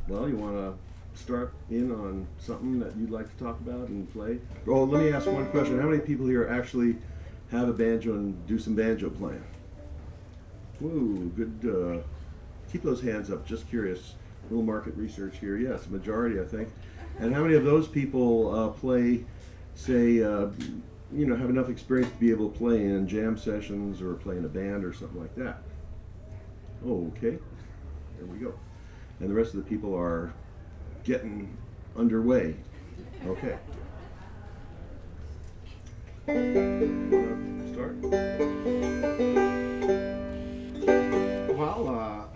Well, you want to start in on something that you'd like to talk about and play? Oh, let me ask one question. How many people here actually have a banjo and do some banjo playing? Woo, good. Keep those hands up. Just curious. A little market research here. Yes, majority, I think. And how many of those people play, say, have enough experience to be able to play in jam sessions or play in a band or something like that? Oh, okay. There we go. And the rest of the people are getting underway. Okay. Wanna start? Well,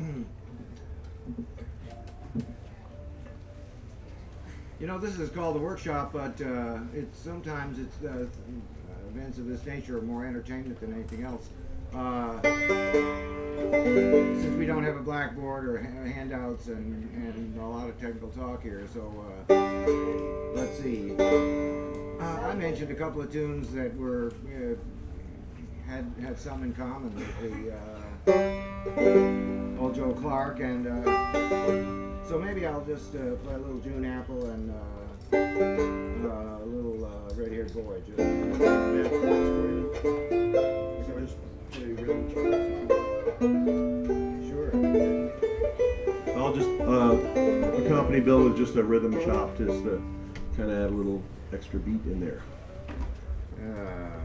this is called a workshop, but sometimes events of this nature are more entertainment than anything else. Since we don't have a blackboard or handouts and a lot of technical talk here, so let's see. I mentioned a couple of tunes that were had some in common with the old Joe Clark, and so maybe I'll just play a little June Apple and a little Red-Haired Boy. Sure. I'll just accompany Bill with just a rhythm chop, just to kind of add a little extra beat in there.